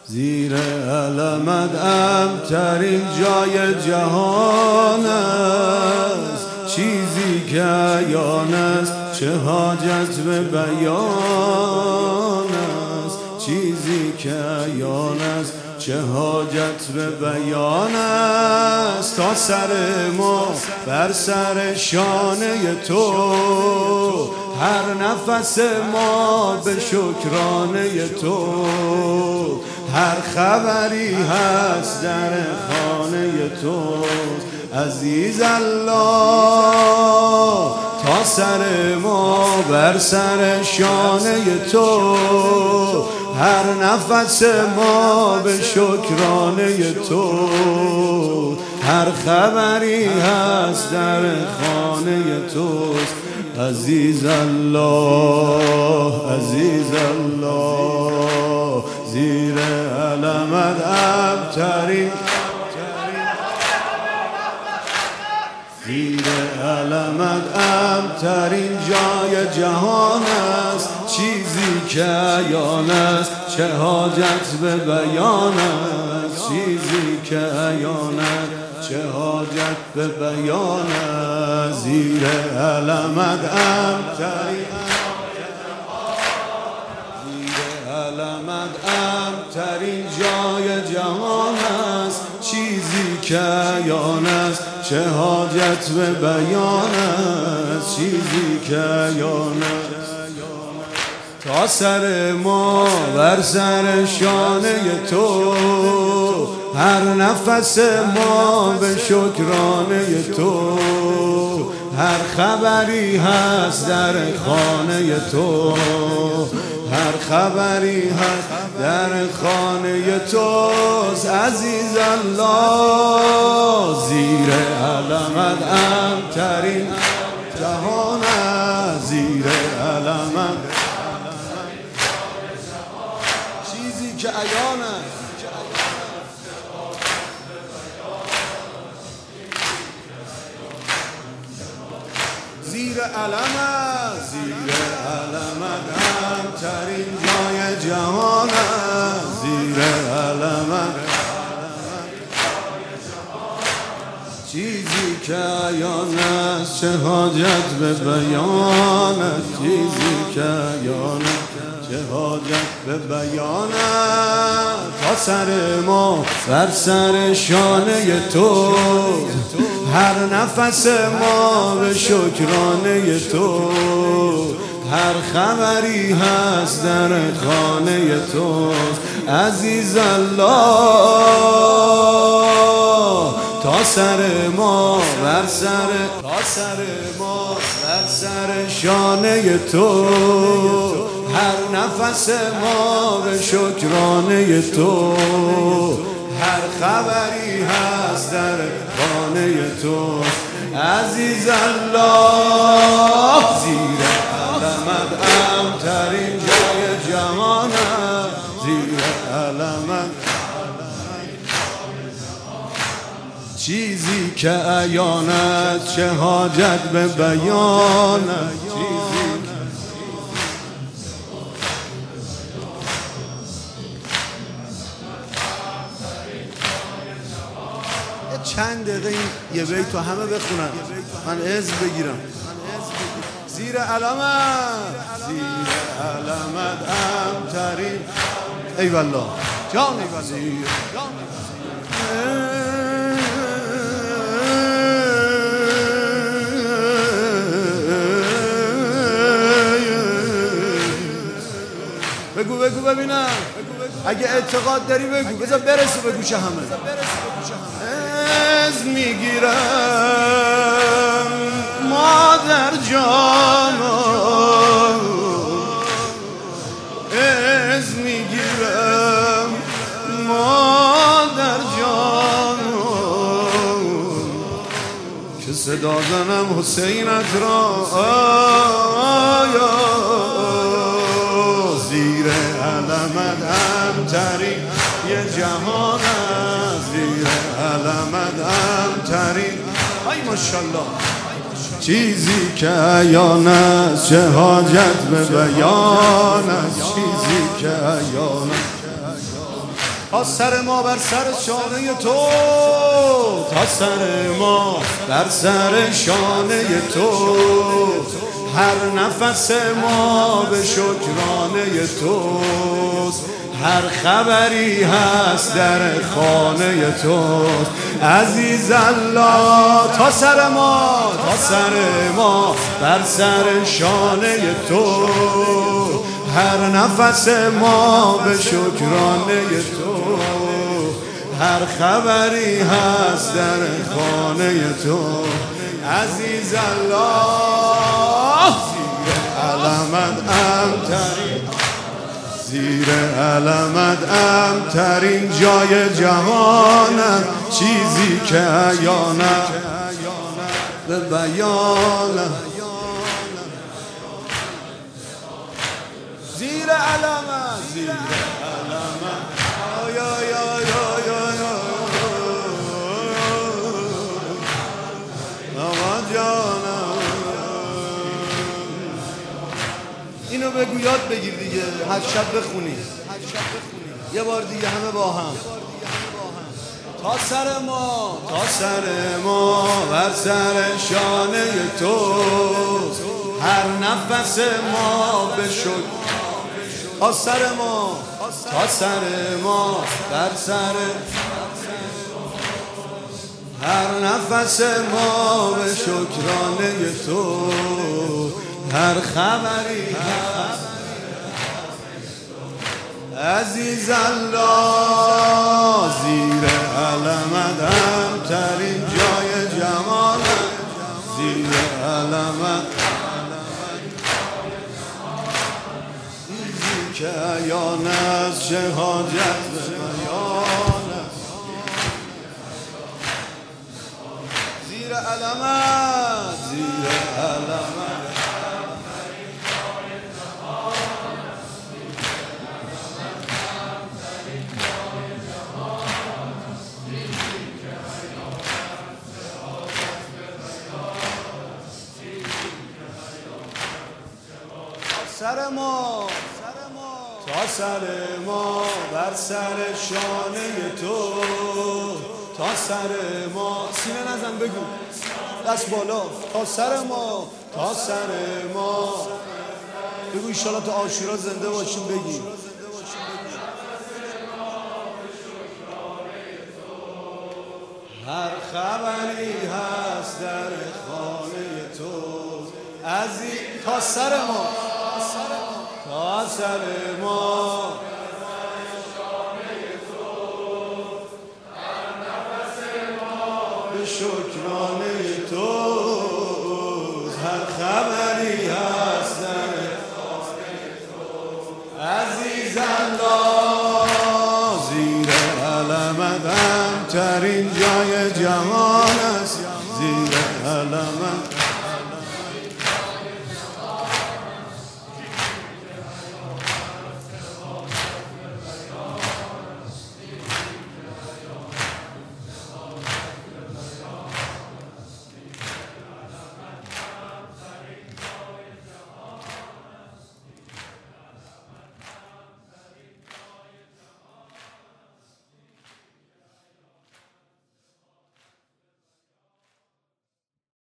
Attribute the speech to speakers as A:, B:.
A: زیر علمت امترین جای جهان است، چیزی که عیان است چه حاجت به بیان است، چیزی که عیان است چه حاجت به بیان است. تا سر ما بر سر شانه تو، هر نفس ما به شکرانه تو، هر خبری هست در خانه تو عزیز الله. تا سر ما بر سر شانه تو، هر نفس ما به شکرانه تو، هر خبری هست در خانه توست عزیز الله، عزیز الله. زیر علمت امترین، زیر علمت امترین جای جهان است، چیزی که عیان است چه حاجت به بیان است، چیزی که عیان است چه حاجت به بیان است. زیر علمت امترین، زیر علمت امترین جای جهان است، چیزی که عیان است چه حاجت به بیان است، چیزی که عیان است. تا سر ما بر سر شانه تو، هر نفس ما به شکرانه تو، هر خبری هست در خانه تو، هر خبری هست در خانه توست عزیز الله. زیر علمت امترین جهان است، زیر علمت چیزی که عیان است، زیر علمت، زیر علمت امترین جای جهان است، زیر علمت چیزی که عیان است چه حاجت به بیان است، چیزی که عیان است چه حاجت به بیان است. تا سر ما بر سر شانه تو، هر نفس ما به شکرانه تو، هر خبری هست در خانه تو عزیز الله. تا سر ما بر سر، تا سر ما بر سر شانه تو، هر نفس ما به شکرانه تو، هر خبری هست در خانه تو عزیز الله. زیر علمت امترین جای جهان است، زیر علمت چیزی که عیان است چه حاجت به بیان است، چیزی چند دقیقه این یه بیت تو همه بخونن من عز بگیرم. زیر علمت، زیر علمت امترین، ای والله جان زیر بگو بگو ببینم، اگه اعتقاد داری بگو، بذار برسه به گوش همه. از میگیرم مادر جانو، از میگیرم مادر جانو، که صدا زنم حسینت را آیا. زیر علمت امترین یه جهان است، زیر علمت امترین، ای ماشاءالله چیزی که عیان است چه حاجت به بیان است، چیزی که عیان است تا سر ما بر سر شانه تو، تا سر ما بر سر شانه تو، هر نفس ما به شکرانه توست، هر خبری هست در خانه توست عزیز الله. تا سر ما، تا سر ما بر سر شانه تو، هر نفس ما به شکرانه تو، هر خبری هست در خانه تو عزیز الله. زیر علمت امترین جای جهانم، چیزی که عیانم به بیانم. زیر علمت، زیر علمت اینو بگو یاد بگیر دیگه، هر شب بخونی یه بار دیگه همه با هم. تا سر ما، تا سر ما بر سر شانه تو، هر نفس ما به شکر. تا سر ما، تا سر ما بر سر، هر نفس ما به شکرانه تو، هر خبری هست عزیز الله. زیر علمت امترین جای جمالم، زیر علمت چیزی که عیان است، چه حاجت به بیان است. زیر علمت، زیر علمت سر ما، تا سر ما بر سر شانه تو، تا سر ما. سینه نزن بگو، دست بالا. تا سر ما، تا سر ما بگو ایشالا تا عاشورا زنده باشیم. بگی هر خبری هست در خانه تو عزیز. تا سر ما، تا سر ما به شکرانه تو، هر خبری هست در خانه تو عزیز الله. زیر علمت امترین جای جهان است، زیر علمت